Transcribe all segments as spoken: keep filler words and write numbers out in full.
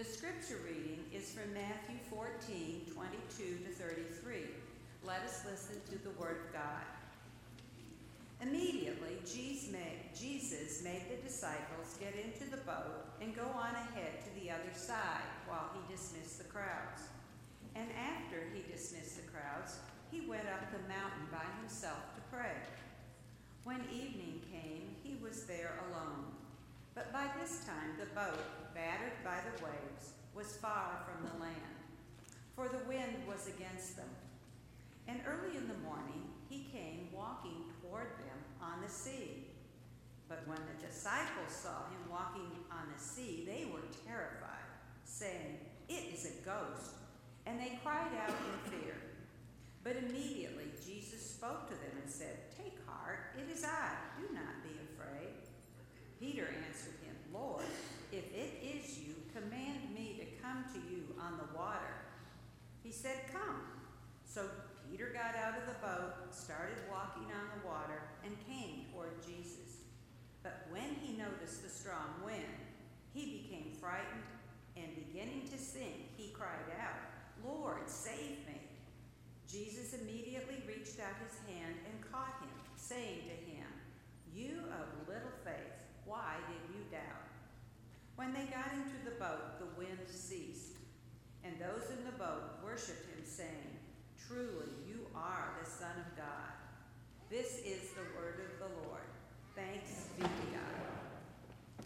The scripture reading is from Matthew fourteen, twenty-two to thirty-three. Let us listen to the word of God. Immediately, Jesus made the disciples get into the boat and go on ahead to the other side while he dismissed the crowds. And after he dismissed the crowds, he went up the mountain by himself to pray. When evening came, he was there alone. But by this time the boat, battered by the waves, was far from the land, for the wind was against them. And early in the morning he came walking toward them on the sea. But when the disciples saw him walking on the sea, they were terrified, saying, "It is a ghost," and they cried out in fear. But immediately Jesus spoke to them and said, "Take heart, it is I, do not be afraid." Peter answered him, "Lord, if it is you, command me to come to you on the water." He said, "Come." So Peter got out of the boat, started walking on the water, and came toward Jesus. But when he noticed the strong wind, he became frightened, and beginning to sink, he cried out, "Lord, save me." Jesus immediately reached out his hand and caught him, saying to him, "You of little faith, why did you doubt?" When they got into the boat, the wind ceased, and those in the boat worshipped him, saying, "Truly, you are the Son of God." This is the word of the Lord. Thanks be to God.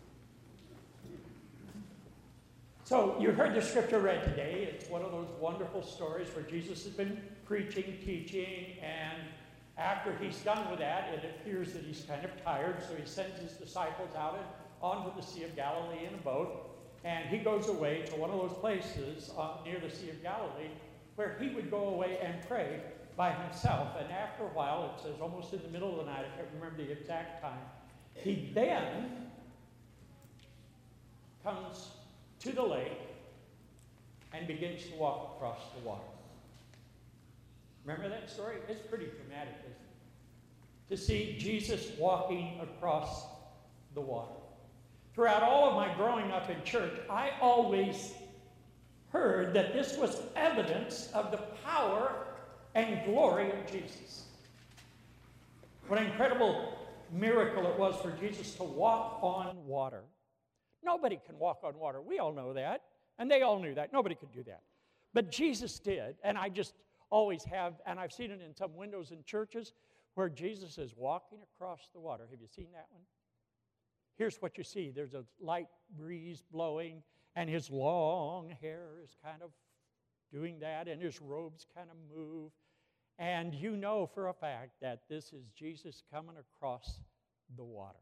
So you heard the scripture read today. It's one of those wonderful stories where Jesus has been preaching, teaching, and after he's done with that, it appears that he's kind of tired, so he sends his disciples out and onto the Sea of Galilee in a boat, and he goes away to one of those places uh, near the Sea of Galilee where he would go away and pray by himself. And after a while, it says almost in the middle of the night, I can't remember the exact time, he then comes to the lake and begins to walk across the water. Remember that story? It's pretty dramatic, isn't it? To see Jesus walking across the water. Throughout all of my growing up in church, I always heard that this was evidence of the power and glory of Jesus. What an incredible miracle it was for Jesus to walk on water. Nobody can walk on water. We all know that, and they all knew that. Nobody could do that. But Jesus did, and I just always have, and I've seen it in some windows in churches where Jesus is walking across the water. Have you seen that one? Here's what you see. There's a light breeze blowing, and his long hair is kind of doing that, and his robes kind of move. And you know for a fact that this is Jesus coming across the water.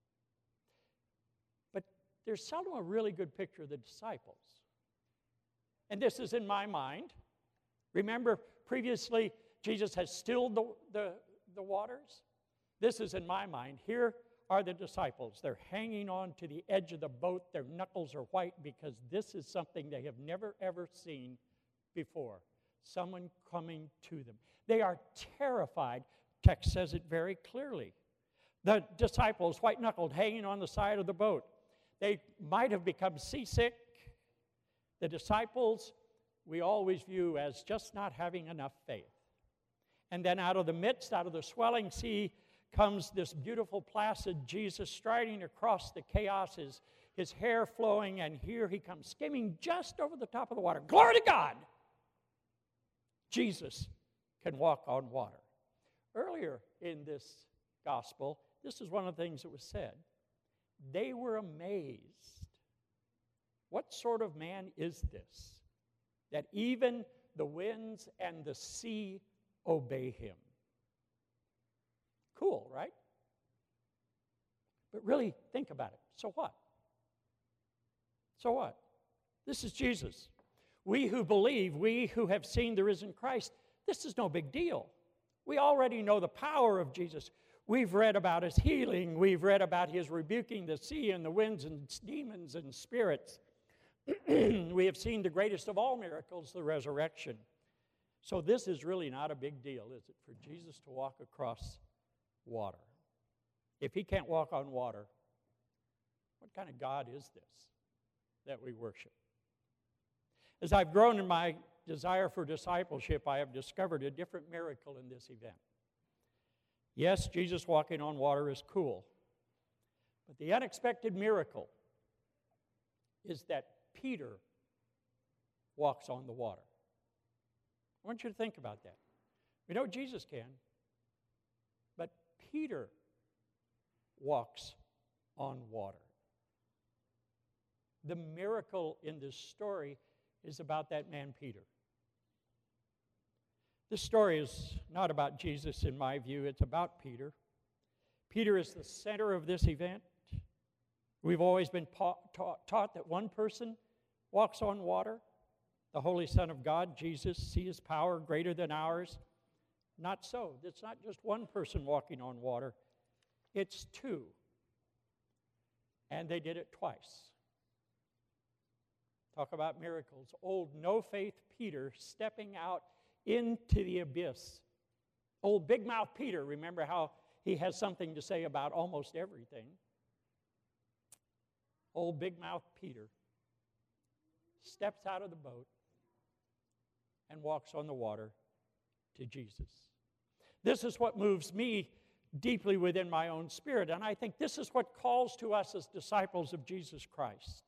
But there's seldom a really good picture of the disciples. And this is in my mind. Remember, previously, Jesus has stilled the, the, the waters. This is in my mind. Here are the disciples. They're hanging on to the edge of the boat. Their knuckles are white because this is something they have never, ever seen before. Someone coming to them. They are terrified. Text says it very clearly. The disciples, white-knuckled, hanging on the side of the boat. They might have become seasick. The disciples, we always view as just not having enough faith. And then out of the midst, out of the swelling sea, comes this beautiful, placid Jesus striding across the chaos, his, his hair flowing, and here he comes skimming just over the top of the water. Glory to God! Jesus can walk on water. Earlier in this gospel, this is one of the things that was said. They were amazed. What sort of man is this, that even the winds and the sea obey him? Cool, right? But really, think about it. So what? So what? This is Jesus. We who believe, we who have seen the risen Christ, this is no big deal. We already know the power of Jesus. We've read about his healing. We've read about his rebuking the sea and the winds and demons and spirits. We have seen the greatest of all miracles, the resurrection. So this is really not a big deal, is it, for Jesus to walk across water? If he can't walk on water, what kind of God is this that we worship? As I've grown in my desire for discipleship, I have discovered a different miracle in this event. Yes, Jesus walking on water is cool. But the unexpected miracle is that Peter walks on the water. I want you to think about that. We know Jesus can, but Peter walks on water. The miracle in this story is about that man Peter. This story is not about Jesus in my view, it's about Peter. Peter is the center of this event. We've always been pa- taught, taught that one person walks on water, the Holy Son of God, Jesus. See his power greater than ours. Not so. It's not just one person walking on water. It's two. And they did it twice. Talk about miracles. Old no-faith Peter stepping out into the abyss. Old big mouth Peter, remember how he has something to say about almost everything. Old big mouth Peter steps out of the boat and walks on the water to Jesus. This is what moves me deeply within my own spirit, and I think this is what calls to us as disciples of Jesus Christ.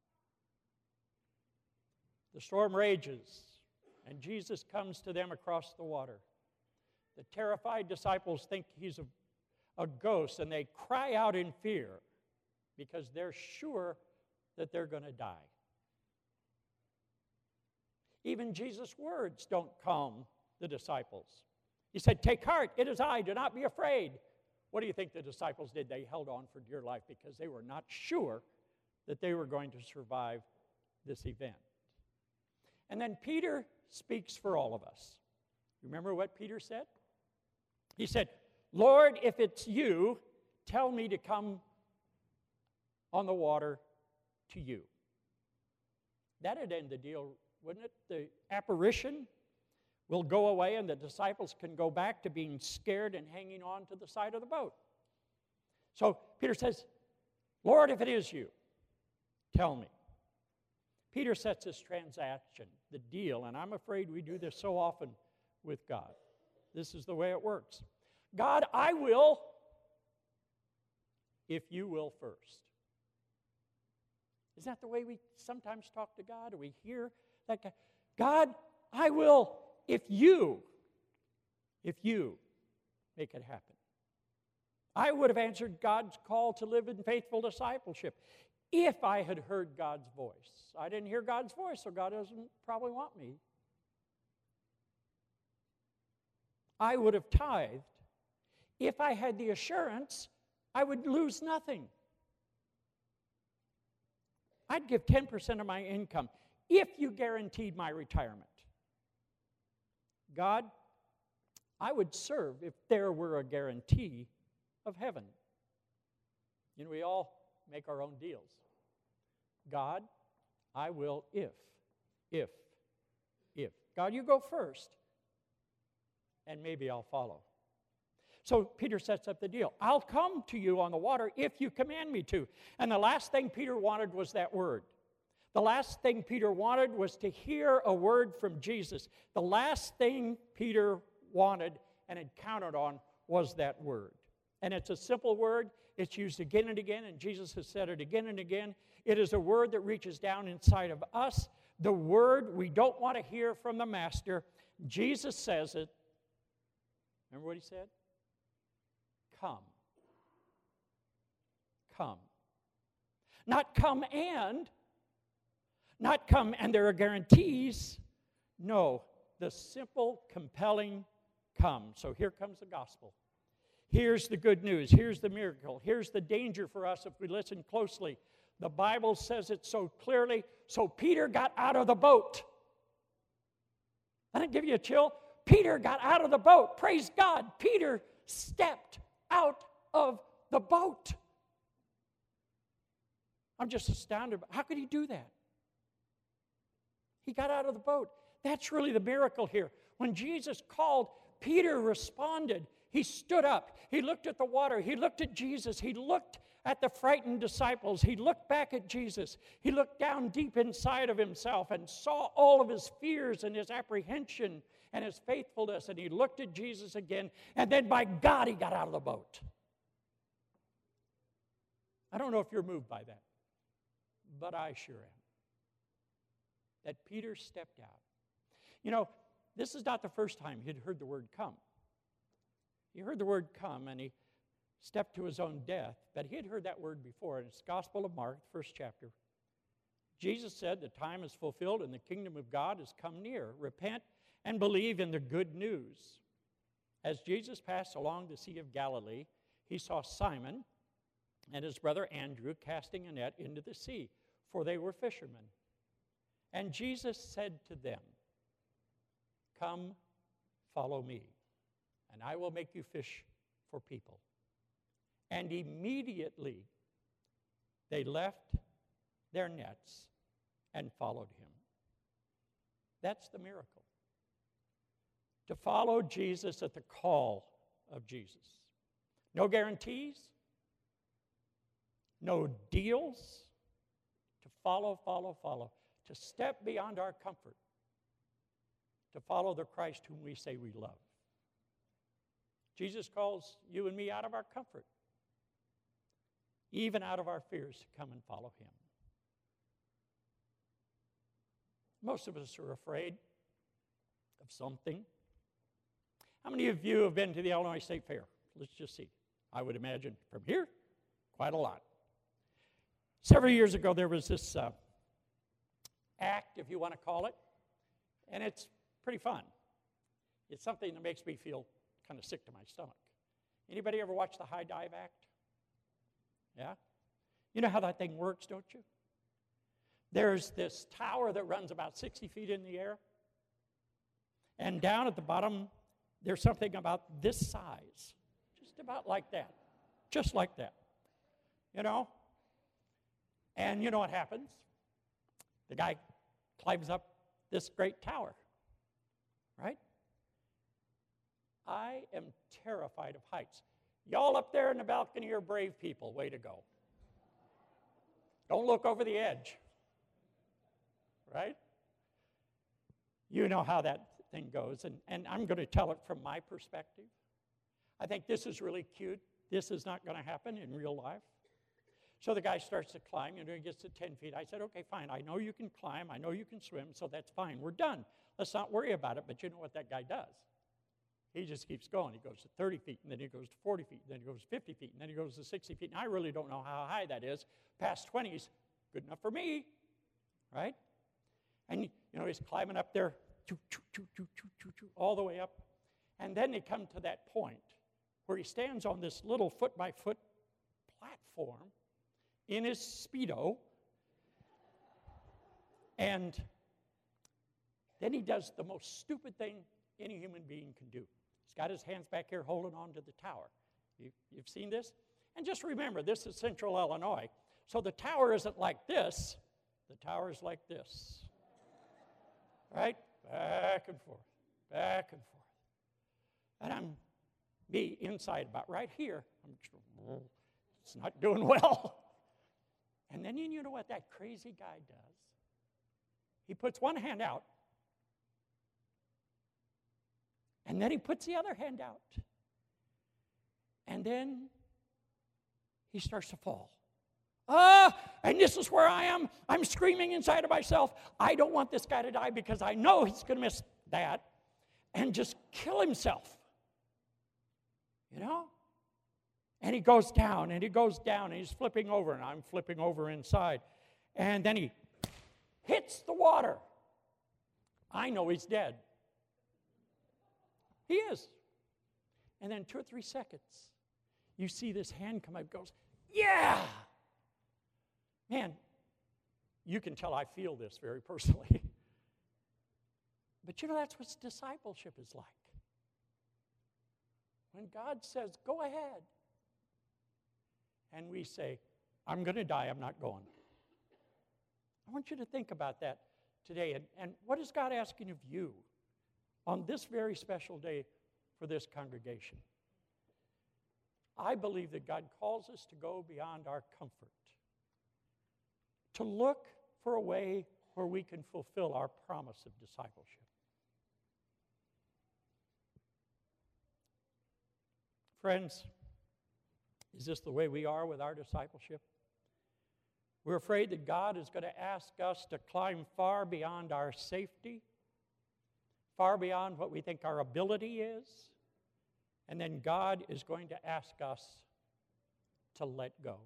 The storm rages, and Jesus comes to them across the water. The terrified disciples think he's a, a ghost, and they cry out in fear because they're sure that they're going to die. Even Jesus' words don't calm the disciples. He said, "Take heart, it is I, do not be afraid." What do you think the disciples did? They held on for dear life because they were not sure that they were going to survive this event. And then Peter speaks for all of us. Remember what Peter said? He said, "Lord, if it's you, tell me to come on the water to you." That'd end the deal, wouldn't it? The apparition will go away and the disciples can go back to being scared and hanging on to the side of the boat. So Peter says, "Lord, if it is you, tell me." Peter sets this transaction, the deal, and I'm afraid we do this so often with God. This is the way it works. God, I will, if you will first. Isn't that the way we sometimes talk to God? Or we hear that guy? God, I will, if you, if you make it happen. I would have answered God's call to live in faithful discipleship if I had heard God's voice. I didn't hear God's voice, so God doesn't probably want me. I would have tithed if I had the assurance I would lose nothing. I'd give ten percent of my income if you guaranteed my retirement. God, I would serve if there were a guarantee of heaven. You know, we all make our own deals. God, I will if, if, if. God, you go first, and maybe I'll follow. So Peter sets up the deal. I'll come to you on the water if you command me to. And the last thing Peter wanted was that word. The last thing Peter wanted was to hear a word from Jesus. The last thing Peter wanted and had counted on was that word. And it's a simple word. It's used again and again, and Jesus has said it again and again. It is a word that reaches down inside of us. The word we don't want to hear from the Master. Jesus says it. Remember what he said? Come. Come. Not come and, not come and there are guarantees. No, the simple, compelling come. So here comes the gospel. Here's the good news. Here's the miracle. Here's the danger for us if we listen closely. The Bible says it so clearly. So Peter got out of the boat. I didn't give you a chill. Peter got out of the boat. Praise God. Peter stepped out of the boat. I'm just astounded. How could he do that? He got out of the boat. That's really the miracle here. When Jesus called, Peter responded. He stood up. He looked at the water. He looked at Jesus. He looked at the frightened disciples. He looked back at Jesus. He looked down deep inside of himself and saw all of his fears and his apprehension and his faithfulness. And he looked at Jesus again. And then, by God, he got out of the boat. I don't know if you're moved by that, but I sure am. That Peter stepped out. You know, this is not the first time he'd heard the word come. He heard the word come and he stepped to his own death, but he had heard that word before. In the Gospel of Mark, first chapter, Jesus said, the time is fulfilled and the kingdom of God has come near. Repent and believe in the good news. As Jesus passed along the Sea of Galilee, he saw Simon and his brother Andrew casting a net into the sea, for they were fishermen. And Jesus said to them, come, follow me, and I will make you fish for people. And immediately they left their nets and followed him. That's the miracle. To follow Jesus at the call of Jesus. No guarantees, no deals. To follow, follow, follow. To step beyond our comfort. To follow the Christ whom we say we love. Jesus calls you and me out of our comfort, even out of our fears, to come and follow him. Most of us are afraid of something. How many of you have been to the Illinois State Fair? Let's just see. I would imagine from here, quite a lot. Several years ago, there was this uh, act, if you want to call it, and it's pretty fun. It's something that makes me feel kind of sick to my stomach. Anybody ever watch the high dive act? Yeah? You know how that thing works, don't you? There's this tower that runs about sixty feet in the air, and down at the bottom, there's something about this size, just about like that, just like that, you know? And you know what happens? The guy climbs up this great tower, right? I am terrified of heights. Y'all up there in the balcony are brave people. Way to go. Don't look over the edge, right? You know how that thing goes, and, and I'm going to tell it from my perspective. I think this is really cute. This is not going to happen in real life. So the guy starts to climb, you know, he gets to ten feet. I said, okay, fine, I know you can climb, I know you can swim, so that's fine, we're done. Let's not worry about it. But you know what that guy does? He just keeps going. He goes to thirty feet, and then he goes to forty feet, and then he goes to fifty feet, and then he goes to sixty feet. And I really don't know how high that is. Past twenty's good enough for me, right? And, you know, he's climbing up there, choo, choo, choo, choo, choo, choo, choo, all the way up. And then they come to that point where he stands on this little foot-by-foot platform in his Speedo, and then he does the most stupid thing any human being can do. He's got his hands back here holding on to the tower. You, you've seen this? And just remember, this is central Illinois, so the tower isn't like this. The tower is like this. Right? Back and forth, back and forth. And I'm, me, inside about right here, I'm, it's not doing well. And then you know what that crazy guy does? He puts one hand out, and then he puts the other hand out. And then he starts to fall. Ah, and this is where I am. I'm screaming inside of myself. I don't want this guy to die because I know he's going to miss that and just kill himself. You know? And he goes down, and he goes down, and he's flipping over, and I'm flipping over inside. And then he hits the water. I know he's dead. He is. And then two or three seconds, you see this hand come up, goes, yeah! Man, you can tell I feel this very personally. But you know, that's what discipleship is like. When God says, go ahead, and we say, I'm going to die, I'm not going. I want you to think about that today. And, and what is God asking of you on this very special day for this congregation? I believe that God calls us to go beyond our comfort, to look for a way where we can fulfill our promise of discipleship. Friends, is this the way we are with our discipleship? We're afraid that God is going to ask us to climb far beyond our safety, far beyond what we think our ability is, and then God is going to ask us to let go.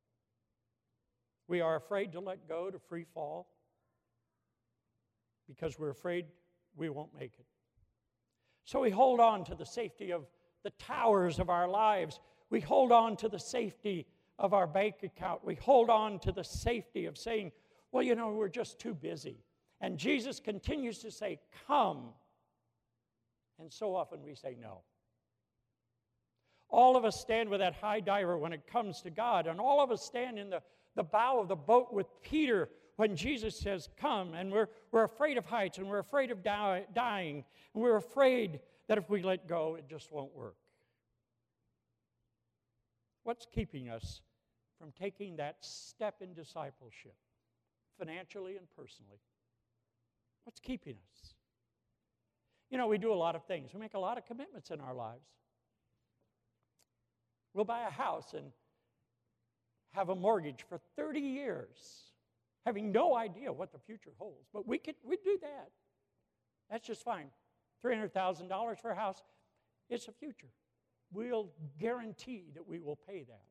We are afraid to let go, to free fall, because we're afraid we won't make it. So we hold on to the safety of the towers of our lives. We hold on to the safety of our bank account. We hold on to the safety of saying, well, you know, we're just too busy. And Jesus continues to say, come. And so often we say no. All of us stand with that high diver when it comes to God, and all of us stand in the, the bow of the boat with Peter when Jesus says, come, and we're, we're afraid of heights, and we're afraid of die, dying, and we're afraid that if we let go, it just won't work. What's keeping us from taking that step in discipleship, financially and personally? What's keeping us? You know, we do a lot of things. We make a lot of commitments in our lives. We'll buy a house and have a mortgage for thirty years, having no idea what the future holds. But we could we do that. That's just fine. three hundred thousand dollars for a house, it's a future. We'll guarantee that we will pay that.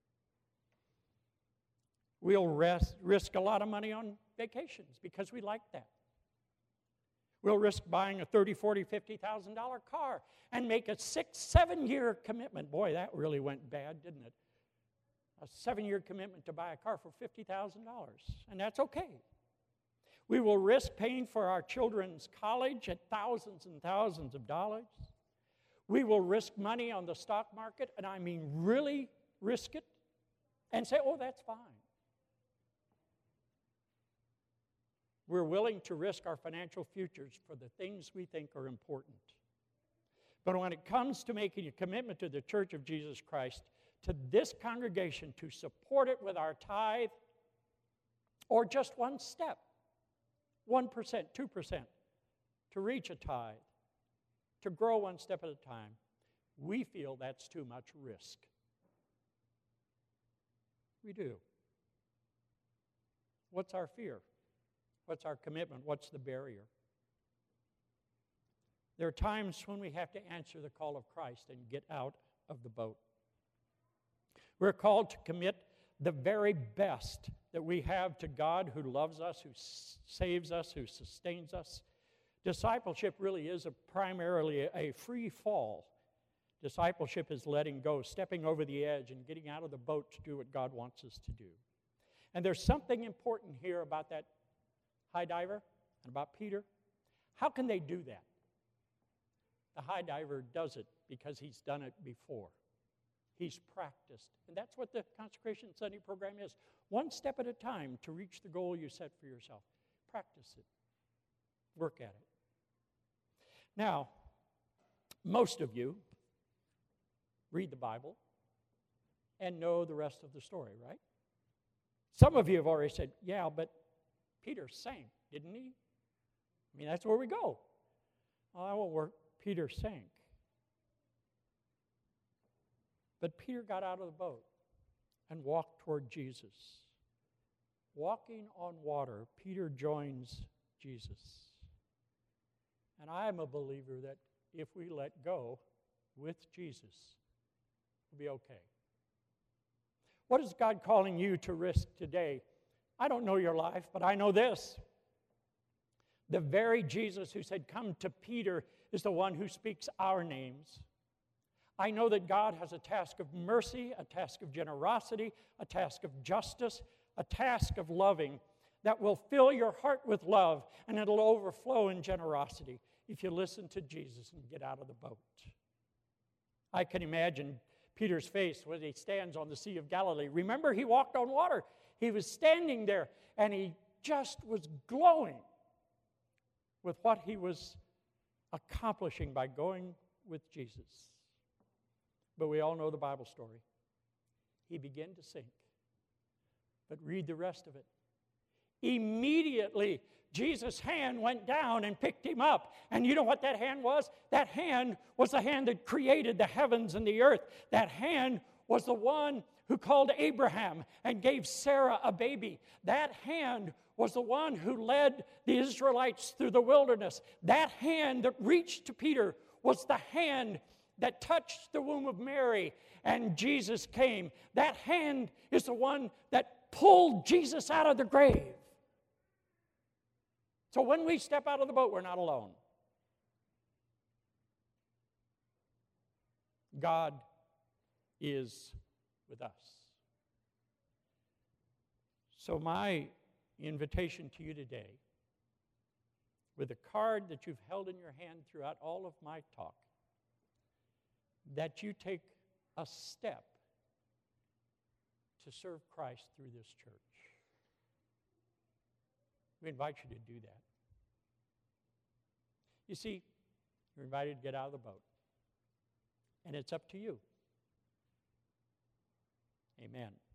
We'll rest, risk a lot of money on vacations because we like that. We'll risk buying a thirty, forty, fifty thousand dollars car and make a six, seven-year commitment. Boy, that really went bad, didn't it? A seven-year commitment to buy a car for fifty thousand dollars, and that's okay. We will risk paying for our children's college at thousands and thousands of dollars. We will risk money on the stock market, and I mean really risk it, and say, oh, that's fine. We're willing to risk our financial futures for the things we think are important. But when it comes to making a commitment to the Church of Jesus Christ, to this congregation, to support it with our tithe, or just one step, one percent, two percent, to reach a tithe, to grow one step at a time, we feel that's too much risk. We do. What's our fear? What's our commitment? What's the barrier? There are times when we have to answer the call of Christ and get out of the boat. We're called to commit the very best that we have to God who loves us, who s- saves us, who sustains us. Discipleship really is a primarily a free fall. Discipleship is letting go, stepping over the edge and getting out of the boat to do what God wants us to do. And there's something important here about that high diver and about Peter. How can they do that? The high diver does it because he's done it before. He's practiced. And that's what the Consecration Sunday program is. One step at a time to reach the goal you set for yourself. Practice it. Work at it. Now, most of you read the Bible and know the rest of the story, right? Some of you have already said, yeah, but Peter sank, didn't he? I mean, that's where we go. Well, that won't work. Peter sank. But Peter got out of the boat and walked toward Jesus. Walking on water, Peter joins Jesus. And I am a believer that if we let go with Jesus, we'll be okay. What is God calling you to risk today? I don't know your life, but I know this. The very Jesus who said, come to Peter, is the one who speaks our names. I know that God has a task of mercy, a task of generosity, a task of justice, a task of loving that will fill your heart with love, and it'll overflow in generosity if you listen to Jesus and get out of the boat. I can imagine Peter's face when he stands on the Sea of Galilee. Remember, he walked on water. He was standing there, and he just was glowing with what he was accomplishing by going with Jesus. But we all know the Bible story. He began to sink. But read the rest of it. Immediately, Jesus' hand went down and picked him up. And you know what that hand was? That hand was the hand that created the heavens and the earth. That hand was the one who called Abraham and gave Sarah a baby. That hand was the one who led the Israelites through the wilderness. That hand that reached to Peter was the hand that touched the womb of Mary, and Jesus came. That hand is the one that pulled Jesus out of the grave. So when we step out of the boat, we're not alone. God is with us. So my invitation to you today, with the card that you've held in your hand throughout all of my talk, that you take a step to serve Christ through this church. We invite you to do that. You see, you're invited to get out of the boat. And it's up to you. Amen.